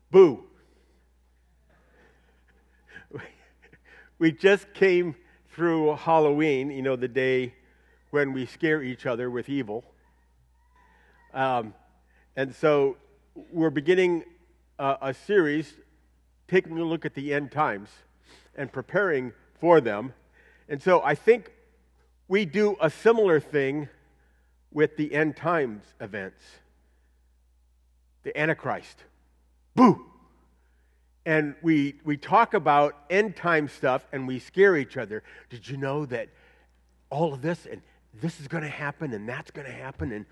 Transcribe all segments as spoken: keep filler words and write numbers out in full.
Boo. We just came through Halloween, you know, the day when we scare each other with evil. Um, and so we're beginning a, a series taking a look at the end times and preparing for them. And so I think we do a similar thing with the end times events. The Antichrist. Boo! And we we talk about end time stuff and we scare each other. Did you know that all of this and this is going to happen and that's going to happen and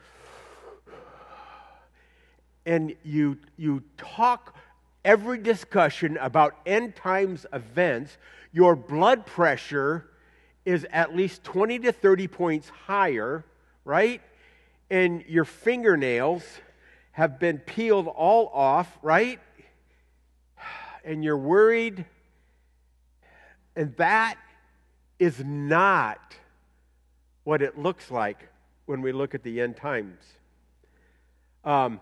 and you you talk every discussion about end times events, your blood pressure is at least twenty to thirty points higher, right? And your fingernails have been peeled all off, right? And you're worried. And that is not what it looks like when we look at the end times. Um,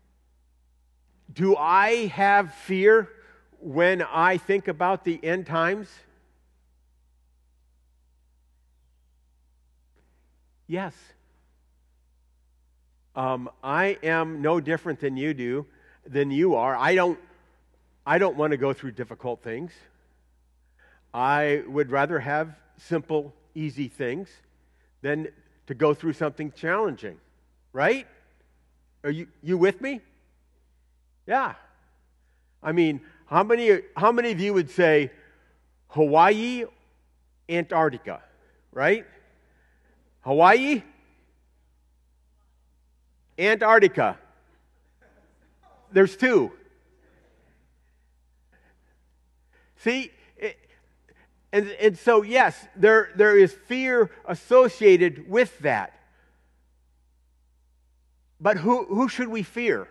do I have fear when I think about the end times? Yes. Um, I am no different than you do, than you are. I don't I don't want to go through difficult things. I would rather have simple, easy things than to go through something challenging. Right? Are you you with me? Yeah. I mean, how many how many of you would say Hawaii, Antarctica, right? Hawaii, Antarctica. There's two. See, it, and and so yes, there there is fear associated with that. But who who should we fear?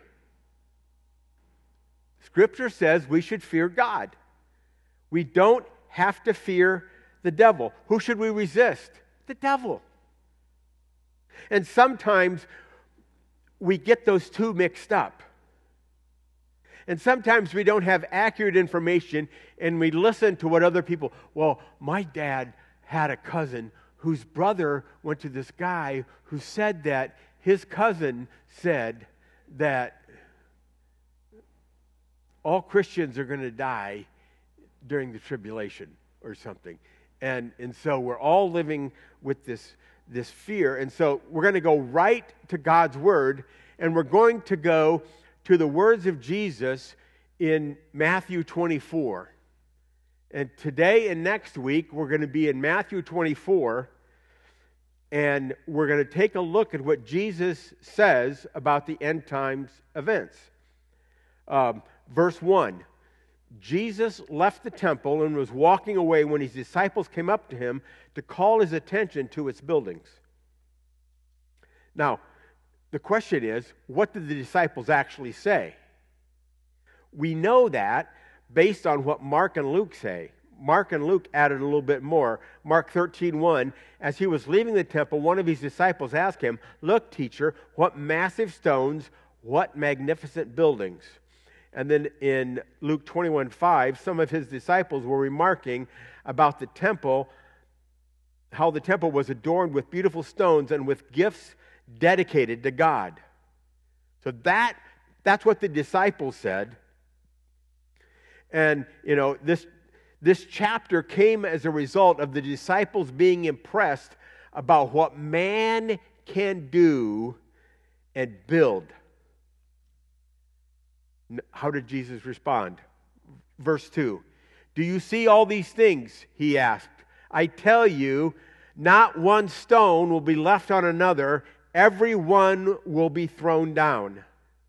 Scripture says we should fear God. We don't have to fear the devil. Who should we resist? The devil. And sometimes we get those two mixed up. And sometimes we don't have accurate information and we listen to what other people, well, my dad had a cousin whose brother went to this guy who said that his cousin said that all Christians are going to die during the tribulation or something. And, and so we're all living with this, this fear. And so we're going to go right to God's Word, and we're going to go to the words of Jesus in Matthew twenty-four. And today and next week, we're going to be in Matthew twenty-four, and we're going to take a look at what Jesus says about the end times events. Um, verse one, Jesus left the temple and was walking away when his disciples came up to him to call his attention to its buildings. Now, the question is, what did the disciples actually say? We know that based on what Mark and Luke say. Mark and Luke added a little bit more. Mark thirteen one, as he was leaving the temple, one of his disciples asked him, "Look, teacher, what massive stones, what magnificent buildings." And then in Luke twenty-one five, some of his disciples were remarking about the temple, how the temple was adorned with beautiful stones and with gifts dedicated to God. So that that's what the disciples said. And, you know, this this chapter came as a result of the disciples being impressed about what man can do and build. How did Jesus respond? Verse two. "Do you see all these things?" he asked. "I tell you, not one stone will be left on another. Every one will be thrown down."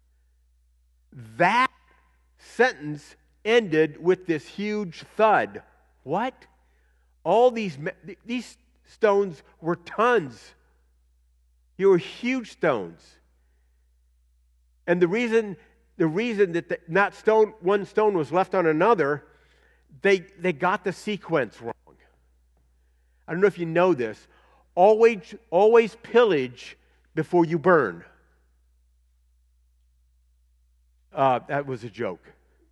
That sentence ended with this huge thud. What? All these these stones were tons. They were huge stones. And the reason the reason that the, not stone one stone was left on another, they they got the sequence wrong. I don't know if you know this. Always always pillage before you burn. Uh, that was a joke.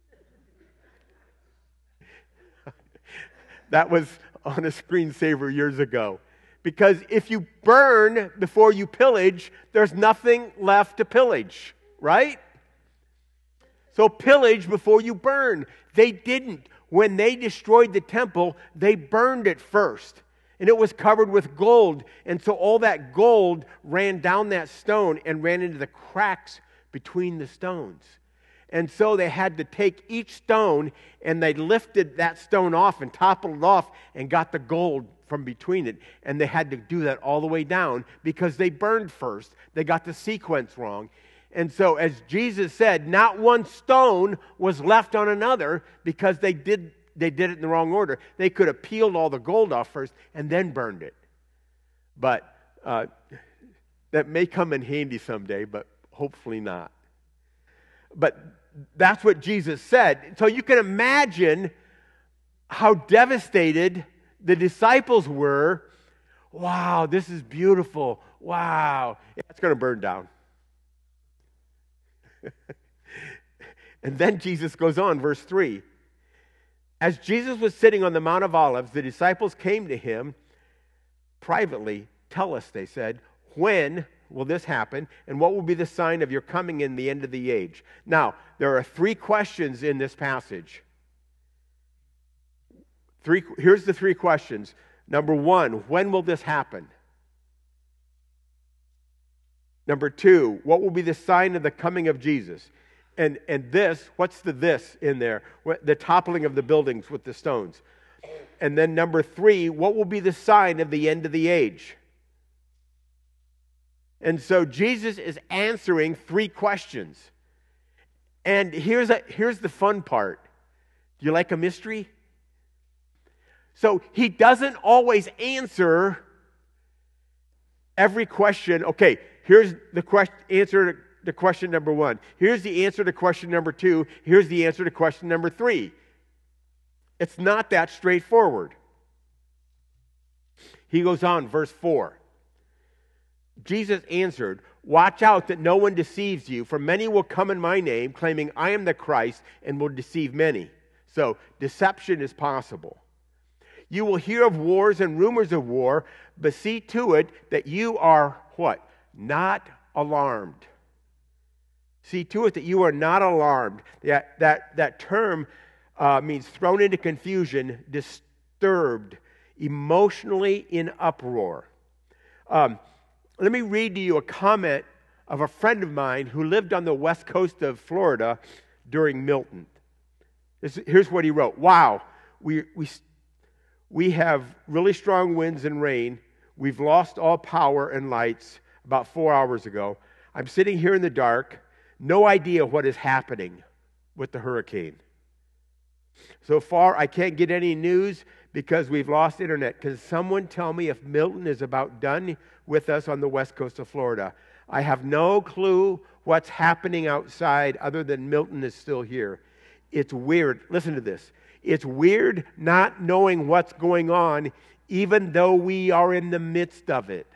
that was on a screensaver years ago. Because if you burn before you pillage, there's nothing left to pillage, right? So pillage before you burn. They didn't. When they destroyed the temple, they burned it first. And it was covered with gold. And so all that gold ran down that stone and ran into the cracks between the stones. And so they had to take each stone and they lifted that stone off and toppled it off and got the gold from between it. And they had to do that all the way down because they burned first. They got the sequence wrong. And so as Jesus said, not one stone was left on another because they did they did it in the wrong order. They could have peeled all the gold off first and then burned it. But uh, that may come in handy someday, but hopefully not. But that's what Jesus said. So you can imagine how devastated the disciples were. Wow, this is beautiful. Wow. Yeah, it's going to burn down. And then Jesus goes on, verse three. As Jesus was sitting on the Mount of Olives, the disciples came to him privately. Tell us, they said, when will this happen? And what will be the sign of your coming in the end of the age? Now, there are three questions in this passage. Three, here's the three questions. Number one, when will this happen? Number two, what will be the sign of the coming of Jesus? And and this, what's the this in there? The toppling of the buildings with the stones. And then number three, what will be the sign of the end of the age? And so Jesus is answering three questions. And here's a, here's the fun part. Do you like a mystery? So he doesn't always answer every question. Okay, here's the question, answer to question number one. Here's the answer to question number two. Here's the answer to question number three. It's not that straightforward. He goes on, verse four. Jesus answered, watch out that no one deceives you, for many will come in my name, claiming I am the Christ, and will deceive many. So, deception is possible. You will hear of wars and rumors of war, but see to it that you are what? Not alarmed. See to it that you are not alarmed. That, that, that term uh, means thrown into confusion, disturbed, emotionally in uproar. Um, let me read to you a comment of a friend of mine who lived on the west coast of Florida during Milton. This, here's what he wrote. Wow, we, we, we have really strong winds and rain. We've lost all power and lights about four hours ago. I'm sitting here in the dark. No idea what is happening with the hurricane. So far, I can't get any news because we've lost internet. Can someone tell me if Milton is about done with us on the west coast of Florida? I have no clue what's happening outside other than Milton is still here. It's weird. Listen to this. It's weird not knowing what's going on, even though we are in the midst of it.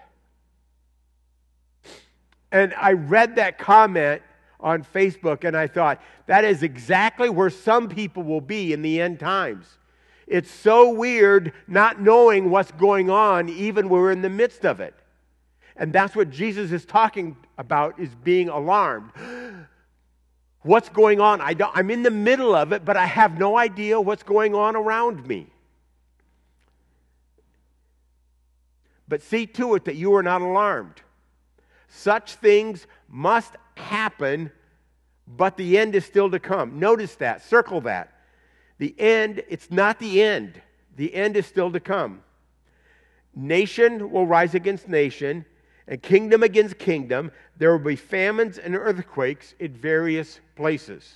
And I read that comment on Facebook, and I thought, that is exactly where some people will be in the end times. It's so weird not knowing what's going on, even when we're in the midst of it. And that's what Jesus is talking about, is being alarmed. What's going on? I don't, I'm in the middle of it, but I have no idea what's going on around me. But see to it that you are not alarmed. Such things must happen, but the end is still to come. Notice that. Circle that. The end, it's not the end. The end is still to come. Nation will rise against nation, and kingdom against kingdom. There will be famines and earthquakes in various places.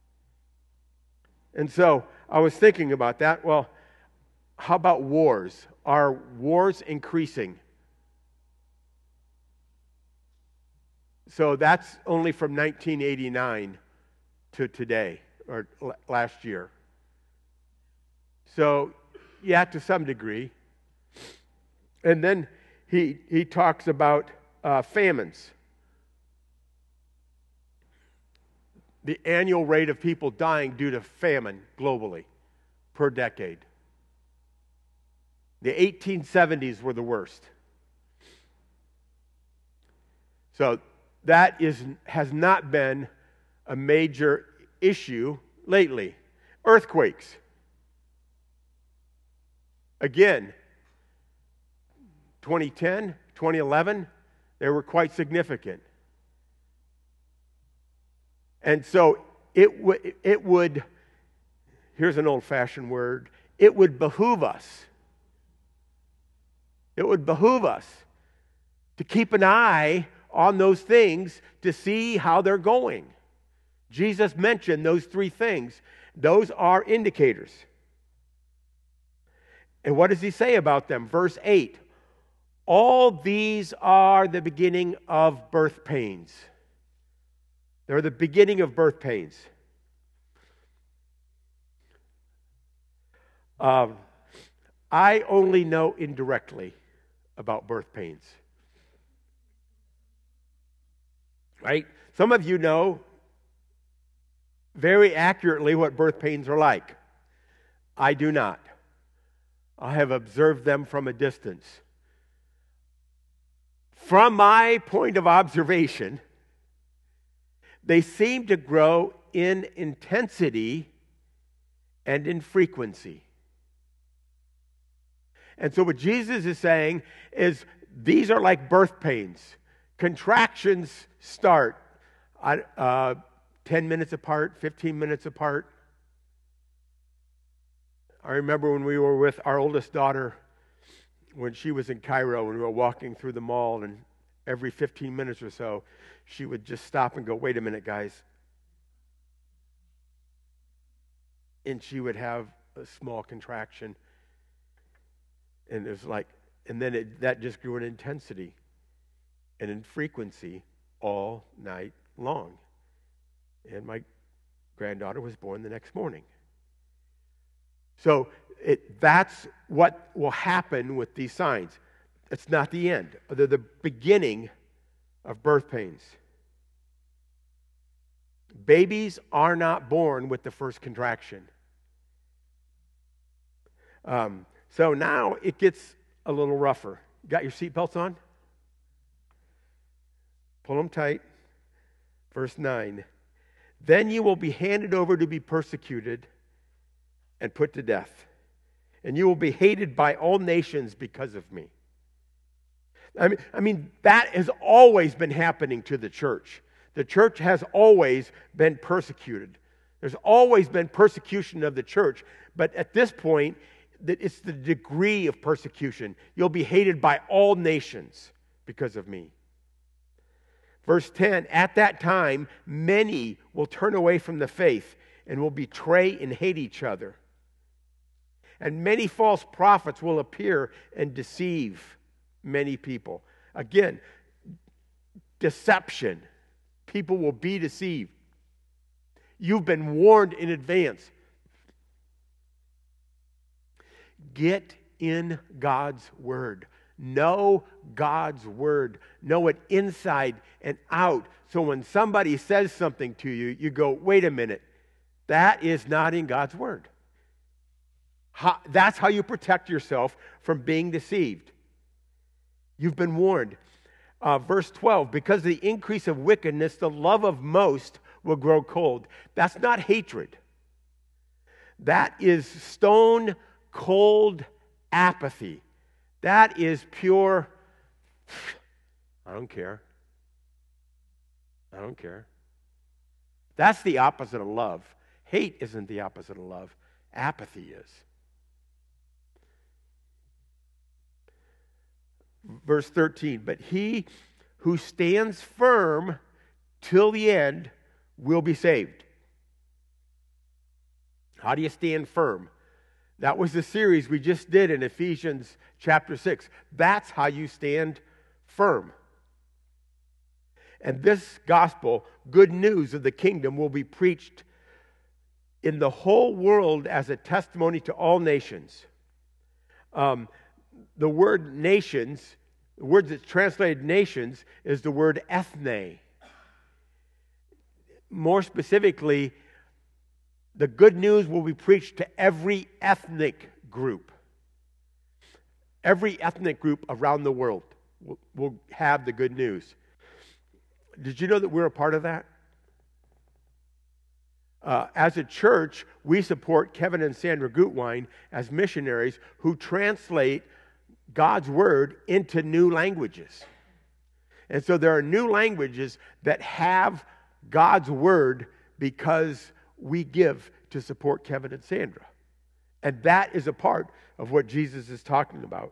And so I was thinking about that. Well, how about wars? Are wars increasing? So that's only from nineteen eighty-nine to today, or l- last year. So, yeah, to some degree. And then he he talks about uh, famines. The annual rate of people dying due to famine globally per decade. The eighteen seventies were the worst. So that is has not been a major issue lately. Earthquakes. Again, twenty ten, twenty eleven, they were quite significant. And so it, w- it would, here's an old-fashioned word, it would behoove us. It would behoove us to keep an eye on those things to see how they're going. Jesus mentioned those three things. Those are indicators. And what does he say about them? Verse eight. All these are the beginning of birth pains. They're the beginning of birth pains. Um, I only know indirectly about birth pains. Right? Some of you know very accurately what birth pains are like. I do not. I have observed them from a distance. From my point of observation, they seem to grow in intensity and in frequency. And so what Jesus is saying is these are like birth pains. Contractions start uh, ten minutes apart, fifteen minutes apart. I remember when we were with our oldest daughter, when she was in Cairo, and we were walking through the mall, and every fifteen minutes or so, she would just stop and go, wait a minute, guys. And she would have a small contraction. And it was like, and then it, that just grew in intensity and in frequency all night long. And my granddaughter was born the next morning. So it, that's what will happen with these signs. It's not the end. They're the beginning of birth pains. Babies are not born with the first contraction. Um, so now it gets a little rougher. Got your seatbelts on? Pull them tight. Verse nine. Then you will be handed over to be persecuted and put to death. And you will be hated by all nations because of me. I mean, I mean, that has always been happening to the church. The church has always been persecuted. There's always been persecution of the church. But at this point, it's the degree of persecution. You'll be hated by all nations because of me. Verse ten, at that time, many will turn away from the faith and will betray and hate each other. And many false prophets will appear and deceive many people. Again, deception. People will be deceived. You've been warned in advance. Get in God's Word. Know God's Word. Know it inside and out. So when somebody says something to you, you go, wait a minute. That is not in God's Word. How, that's how you protect yourself from being deceived. You've been warned. Uh, verse twelve, because of the increase of wickedness, the love of most will grow cold. That's not hatred. That is stone cold apathy. That is pure, I don't care. I don't care. That's the opposite of love. Hate isn't the opposite of love. Apathy is. Verse thirteen, but he who stands firm till the end will be saved. How do you stand firm? That was the series we just did in Ephesians chapter six. That's how you stand firm. And this gospel, good news of the kingdom, will be preached in the whole world as a testimony to all nations. Um, the word nations, the word that's translated nations, is the word ethne. More specifically, the good news will be preached to every ethnic group. Every ethnic group around the world will, will have the good news. Did you know that we're a part of that? Uh, as a church, we support Kevin and Sandra Gutwein as missionaries who translate God's Word into new languages. And so there are new languages that have God's Word because we give to support Kevin and Sandra. And that is a part of what Jesus is talking about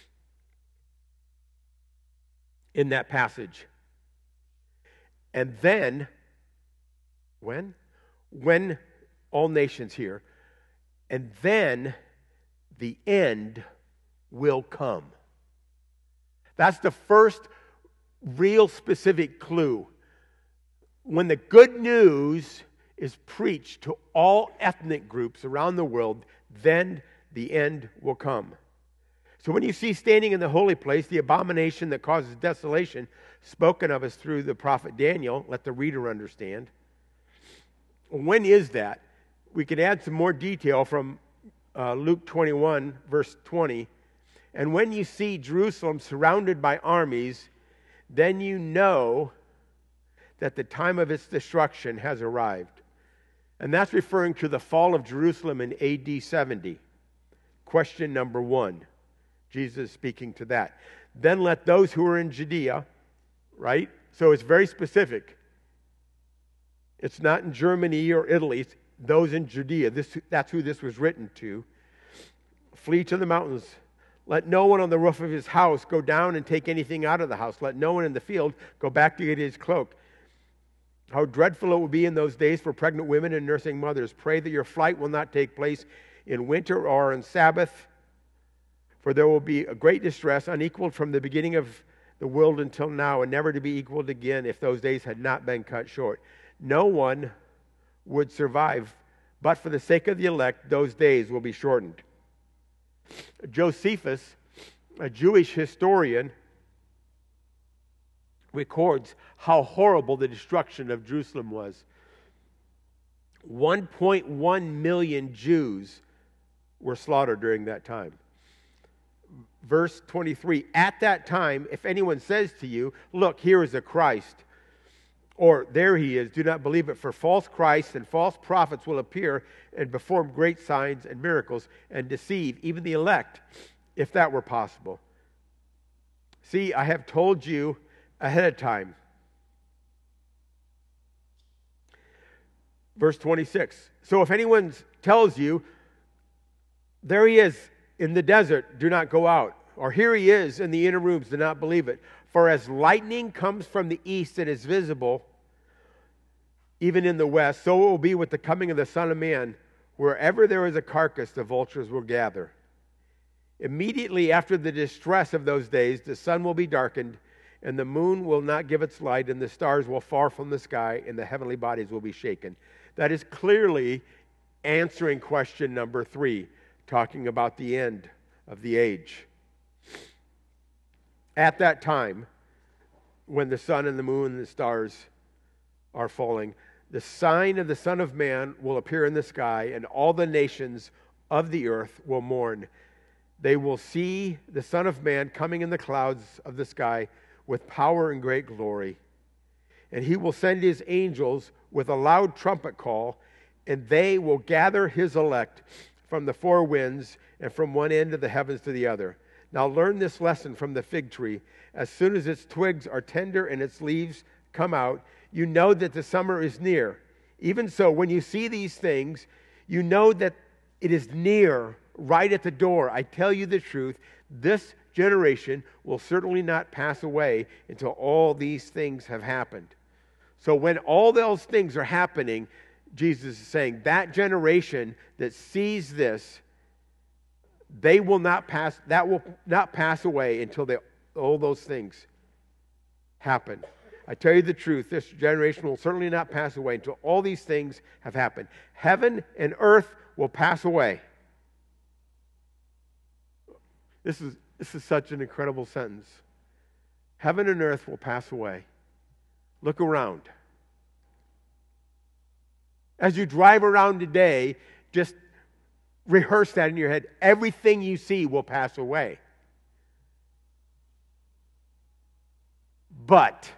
in that passage. And then, when? When all nations hear, and then the end will come. That's the first real specific clue. When the good news is preached to all ethnic groups around the world, then the end will come. So when you see standing in the holy place the abomination that causes desolation, spoken of us through the prophet Daniel, let the reader understand. When is that? We could add some more detail from uh, Luke twenty-one, verse twenty. And when you see Jerusalem surrounded by armies, then you know that the time of its destruction has arrived. And that's referring to the fall of Jerusalem in A D seventy. Question number one. Jesus speaking to that. Then let those who are in Judea, right? So it's very specific. It's not in Germany or Italy. It's those in Judea. This, that's who this was written to. Flee to the mountains. Let no one on the roof of his house go down and take anything out of the house. Let no one in the field go back to get his cloak. How dreadful it will be in those days for pregnant women and nursing mothers. Pray that your flight will not take place in winter or on Sabbath, for there will be a great distress, unequaled from the beginning of the world until now, and never to be equaled again if those days had not been cut short. No one would survive, but for the sake of the elect, those days will be shortened. Josephus, a Jewish historian, records how horrible the destruction of Jerusalem was. one point one million Jews were slaughtered during that time. Verse twenty-three, at that time, if anyone says to you, look, here is a Christ, or there he is, do not believe it, for false Christs and false prophets will appear and perform great signs and miracles and deceive even the elect, if that were possible. See, I have told you ahead of time. Verse twenty-six, so if anyone tells you, there he is in the desert, do not go out, or here he is in the inner rooms, do not believe it. For as lightning comes from the east and is visible, even in the west, so it will be with the coming of the Son of Man. Wherever there is a carcass, the vultures will gather. Immediately after the distress of those days, the sun will be darkened, and the moon will not give its light, and the stars will fall from the sky, and the heavenly bodies will be shaken. That is clearly answering question number three, talking about the end of the age. At that time, when the sun and the moon and the stars are falling, the sign of the Son of Man will appear in the sky, and all the nations of the earth will mourn. They will see the Son of Man coming in the clouds of the sky with power and great glory. And he will send his angels with a loud trumpet call, and they will gather his elect from the four winds and from one end of the heavens to the other. Now learn this lesson from the fig tree. As soon as its twigs are tender and its leaves come out, you know that the summer is near. Even so, when you see these things, you know that it is near, right at the door. I tell you the truth, this generation will certainly not pass away until all these things have happened. So when all those things are happening, Jesus is saying that generation that sees this, they will not pass, that will not pass away until they, all those things happen. I tell you the truth, this generation will certainly not pass away until all these things have happened. Heaven and earth will pass away. This is, this is such an incredible sentence. Heaven and earth will pass away. Look around. As you drive around today, just rehearse that in your head. Everything you see will pass away. But,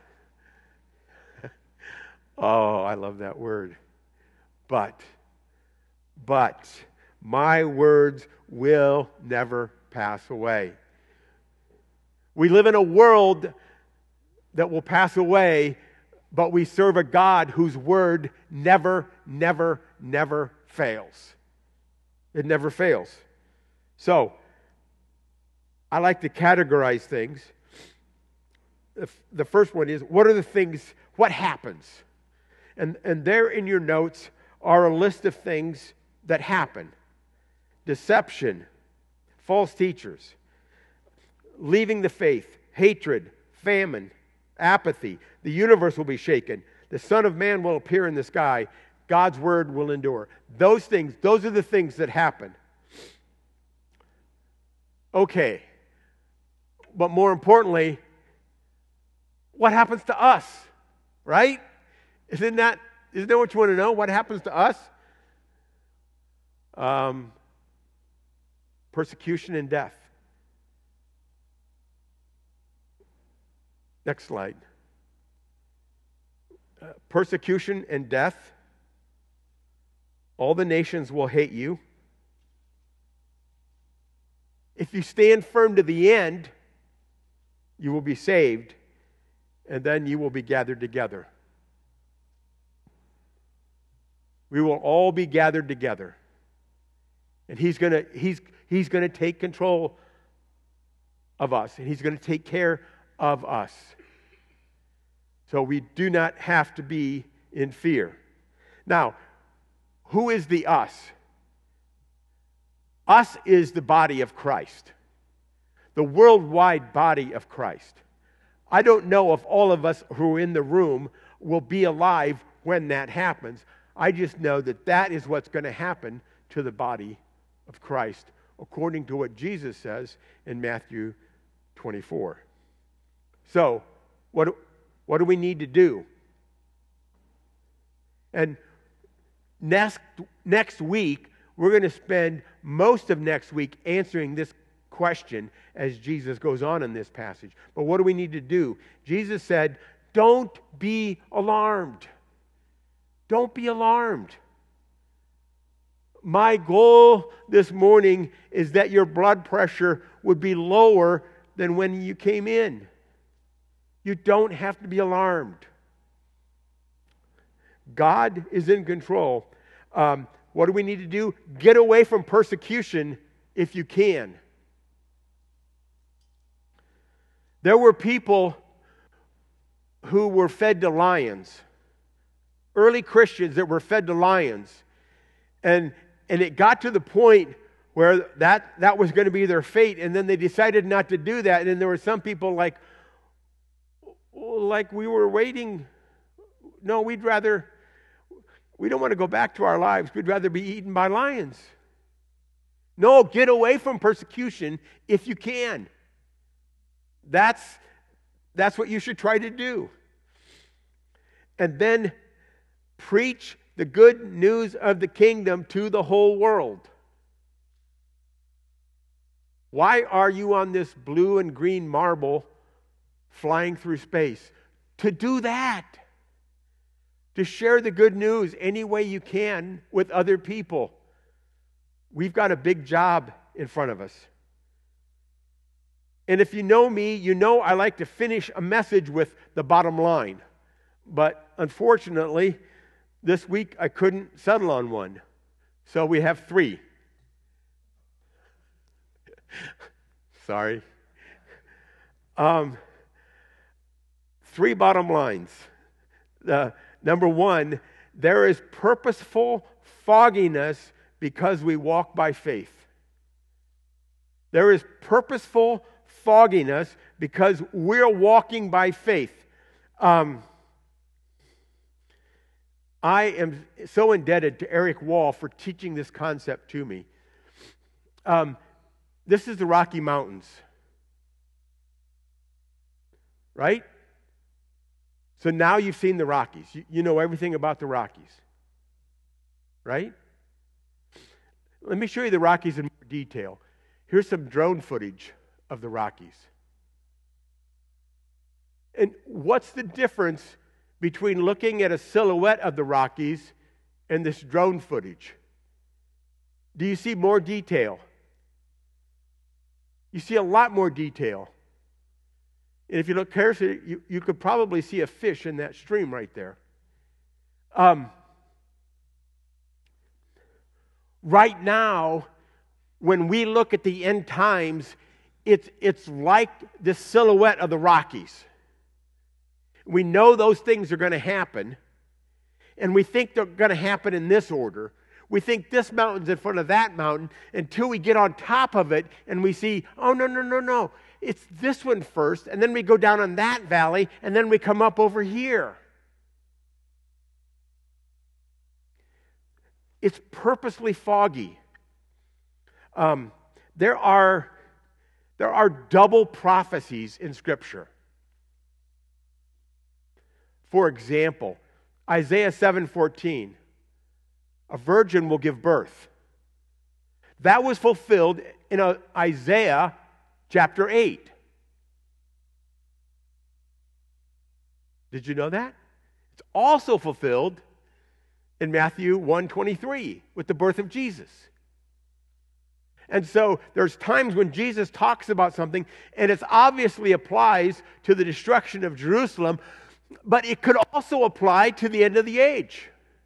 oh, I love that word. But, but, my words will never pass away. We live in a world that will pass away, but we serve a God whose word never, never, never fails. It never fails. So, I like to categorize things. The first one is, what are the things, what happens? And, and there in your notes are a list of things that happen. Deception, false teachers, leaving the faith, hatred, famine, apathy. The universe will be shaken. The Son of Man will appear in the sky. God's word will endure. Those things, those are the things that happen. Okay. But more importantly, what happens to us? Right? Isn't that, isn't that what you want to know? What happens to us? Um, persecution and death. Next slide. Uh, persecution and death. All the nations will hate you. If you stand firm to the end, you will be saved, and then you will be gathered together. We will all be gathered together. And he's going to he's he's going to take control of us, and he's going to take care of us. So we do not have to be in fear. Now, who is the us? Us is the body of Christ. The worldwide body of Christ. I don't know if all of us who are in the room will be alive when that happens. I just know that that is what's going to happen to the body of Christ, according to what Jesus says in Matthew twenty-four. So, what, what do we need to do? And next, next week, we're going to spend most of next week answering this question as Jesus goes on in this passage. But what do we need to do? Jesus said, don't be alarmed. Don't be alarmed. My goal this morning is that your blood pressure would be lower than when you came in. You don't have to be alarmed. God is in control. Um, what do we need to do? Get away from persecution if you can. There were people who were fed to lions. Early Christians that were fed to lions. And, and it got to the point where that, that was going to be their fate, and then they decided not to do that. And then there were some people like, like we were waiting. No, we'd rather, we don't want to go back to our lives. We'd rather be eaten by lions. No, get away from persecution if you can. That's, that's what you should try to do. And then preach the good news of the kingdom to the whole world. Why are you on this blue and green marble flying through space? To do that. To share the good news any way you can with other people. We've got a big job in front of us. And if you know me, you know I like to finish a message with the bottom line. But unfortunately, this week I couldn't settle on one. So we have three. Sorry. Um, three bottom lines. Uh, number one, there is purposeful fogginess because we walk by faith. There is purposeful fogginess because we're walking by faith. Um, I am so indebted to Eric Wall for teaching this concept to me. Um, this is the Rocky Mountains. Right? So now you've seen the Rockies. You, you know everything about the Rockies. Right? Let me show you the Rockies in more detail. Here's some drone footage of the Rockies. And what's the difference between looking at a silhouette of the Rockies and this drone footage? Do you see more detail? You see a lot more detail. And if you look carefully, you, you could probably see a fish in that stream right there. Um, right now, when we look at the end times, it's, it's like the silhouette of the Rockies. We know those things are going to happen, and we think they're going to happen in this order. We think this mountain's in front of that mountain until we get on top of it and we see, oh, no, no, no, no. It's this one first, and then we go down on that valley, and then we come up over here. It's purposely foggy. Um, there are, there are double prophecies in Scripture. For example, Isaiah seven fourteen, a virgin will give birth. That was fulfilled in a, Isaiah chapter eight. Did you know that? It's also fulfilled in Matthew one twenty-three with the birth of Jesus. And so there's times when Jesus talks about something and it obviously applies to the destruction of Jerusalem, but it could also apply to the end of the age.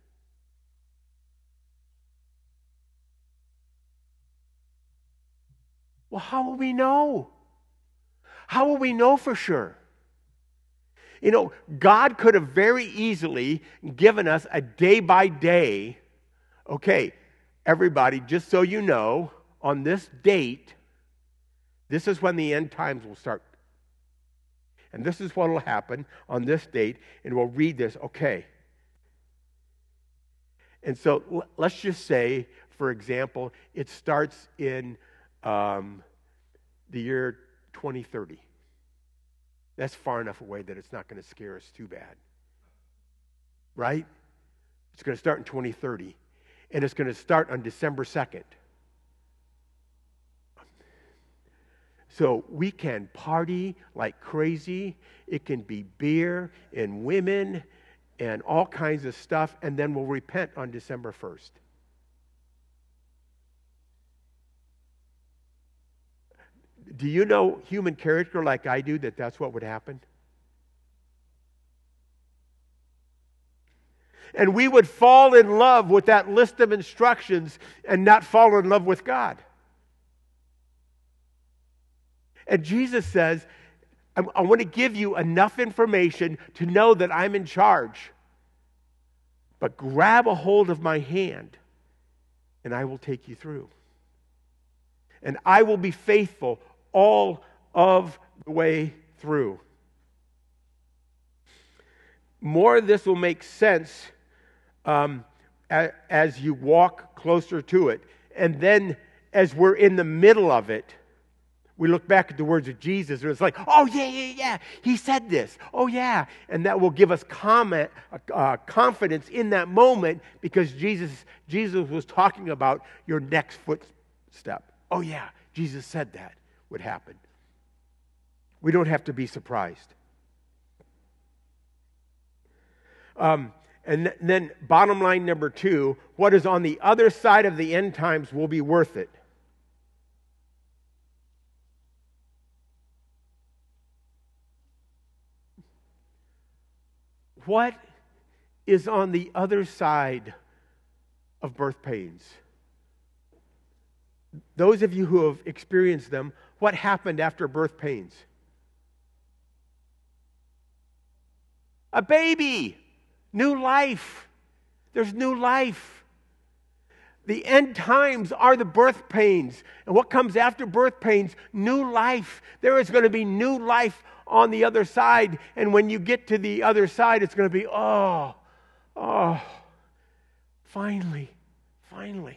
Well, how will we know? How will we know for sure? You know, God could have very easily given us a day by day, okay, everybody, just so you know, on this date, this is when the end times will start. And this is what will happen on this date, and we'll read this, okay. And so l- let's just say, for example, it starts in um, the year twenty thirty. That's far enough away that it's not going to scare us too bad. Right? It's going to start in twenty thirty. And it's going to start on December second. So we can party like crazy. It can be beer and women and all kinds of stuff. And then we'll repent on December first. Do you know human character like I do, that that's what would happen? And we would fall in love with that list of instructions and not fall in love with God. And Jesus says, I, I want to give you enough information to know that I'm in charge. But grab a hold of my hand and I will take you through. And I will be faithful all of the way through. More of this will make sense um, as, as you walk closer to it. And then as we're in the middle of it, we look back at the words of Jesus and it's like, oh yeah, yeah, yeah, he said this. Oh yeah. And that will give us comment, uh, confidence in that moment because Jesus, Jesus was talking about your next footstep. Oh yeah, Jesus said that would happen. We don't have to be surprised. Um, and th- then bottom line number two, what is on the other side of the end times will be worth it. What is on the other side of birth pains? Those of you who have experienced them, what happened after birth pains? A baby. New life. There's new life. The end times are the birth pains. And what comes after birth pains? New life. There is going to be new life on the other side. And when you get to the other side, it's going to be, oh, oh, finally, finally.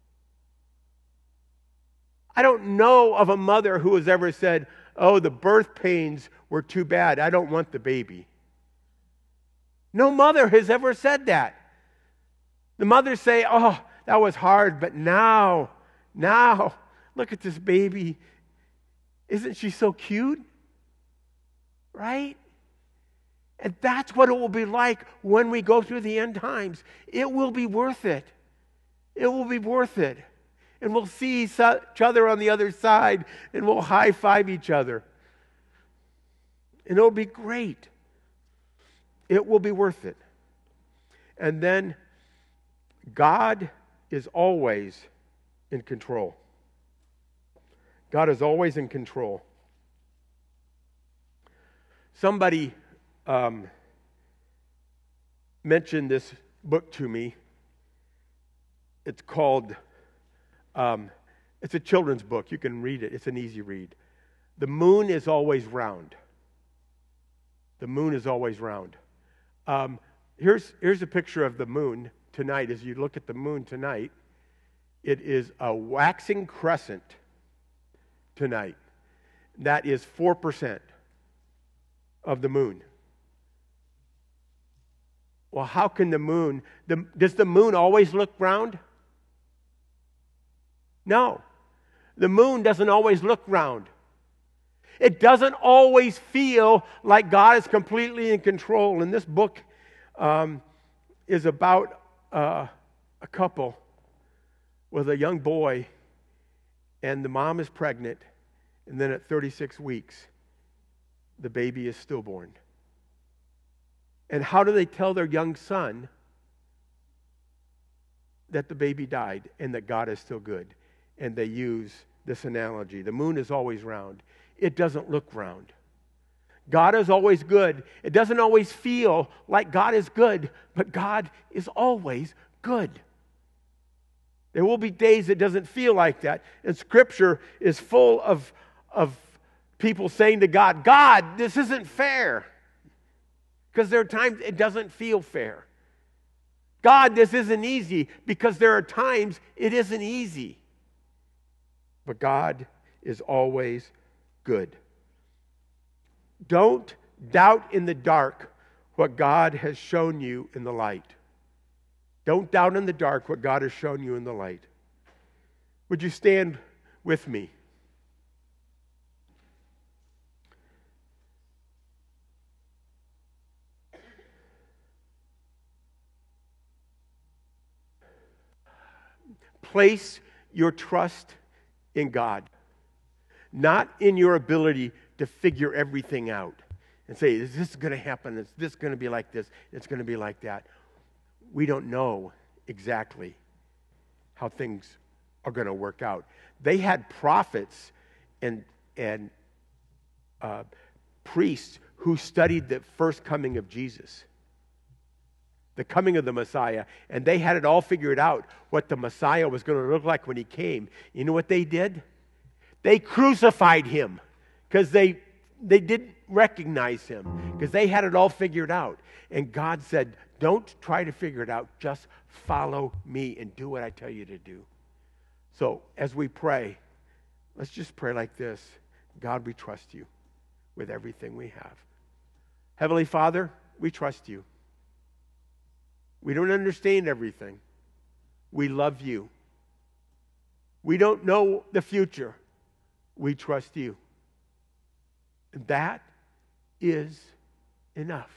I don't know of a mother who has ever said, oh, the birth pains were too bad. I don't want the baby. No mother has ever said that. The mothers say, oh, that was hard, but now, now, look at this baby. Isn't she so cute? Right? And that's what it will be like when we go through the end times. It will be worth it. It will be worth it. And we'll see each other on the other side, and we'll high-five each other. And it'll be great. It will be worth it. And then God is always in control. God is always in control. Somebody um, mentioned this book to me. It's called, um, it's a children's book. You can read it. It's an easy read. The Moon is Always Round. The moon is always round. Um, here's, here's a picture of the moon tonight. As you look at the moon tonight, it is a waxing crescent tonight. That is four percent of the moon. Well, how can the moon, the, does the moon always look round? No. The moon doesn't always look round. It doesn't always feel like God is completely in control. And this book um, is about uh, a couple with a young boy, and the mom is pregnant, and then at thirty-six weeks, the baby is stillborn. And how do they tell their young son that the baby died and that God is still good? And they use this analogy. The moon is always round. It doesn't look round. God is always good. It doesn't always feel like God is good, but God is always good. There will be days it doesn't feel like that. And Scripture is full of, of people saying to God, God, this isn't fair. Because there are times it doesn't feel fair. God, this isn't easy, because there are times it isn't easy. But God is always good. Don't doubt in the dark what God has shown you in the light. Don't doubt in the dark what God has shown you in the light. Would you stand with me? Place your trust in God, not in your ability to figure everything out and say, is this going to happen? Is this going to be like this? It's going to be like that. We don't know exactly how things are going to work out. They had prophets and, and uh, priests who studied the first coming of Jesus, the coming of the Messiah, and they had it all figured out what the Messiah was going to look like when he came. You know what they did? They crucified him because they, they didn't recognize him, because they had it all figured out. And God said, don't try to figure it out. Just follow me and do what I tell you to do. So as we pray, let's just pray like this. God, we trust you with everything we have. Heavenly Father, we trust you. We don't understand everything. We love you. We don't know the future. We trust you. And that is enough.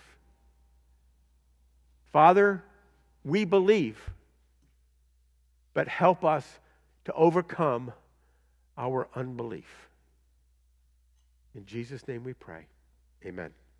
Father, we believe, but help us to overcome our unbelief. In Jesus' name we pray. Amen.